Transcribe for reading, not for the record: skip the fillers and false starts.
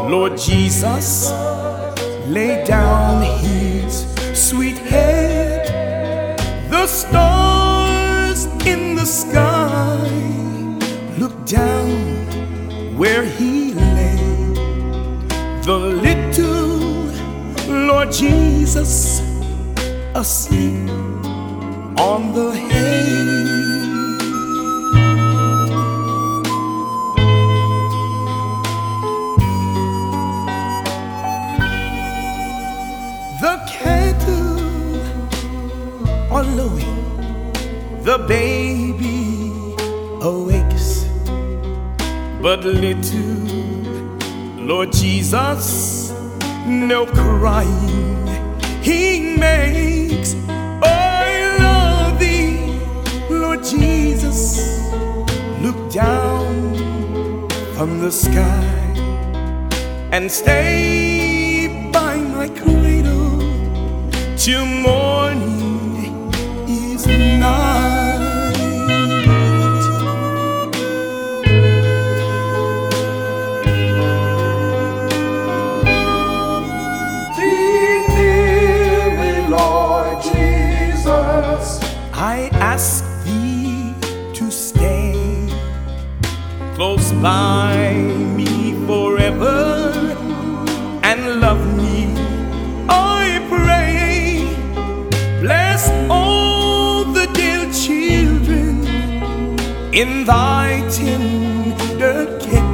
Lord Jesus laid down his sweet head. The stars in the sky looked down where he lay. The little Lord Jesus asleep on the hay. The cattle are lowing, the baby awakes, but little Lord Jesus no crying he makes. I love thee, Lord Jesus, look down from the sky and stay by my cradle till morning is night. Dear me, Lord Jesus, I ask thee to stay close by me forever and love me, I pray. Bless all the dear children in thy tender care.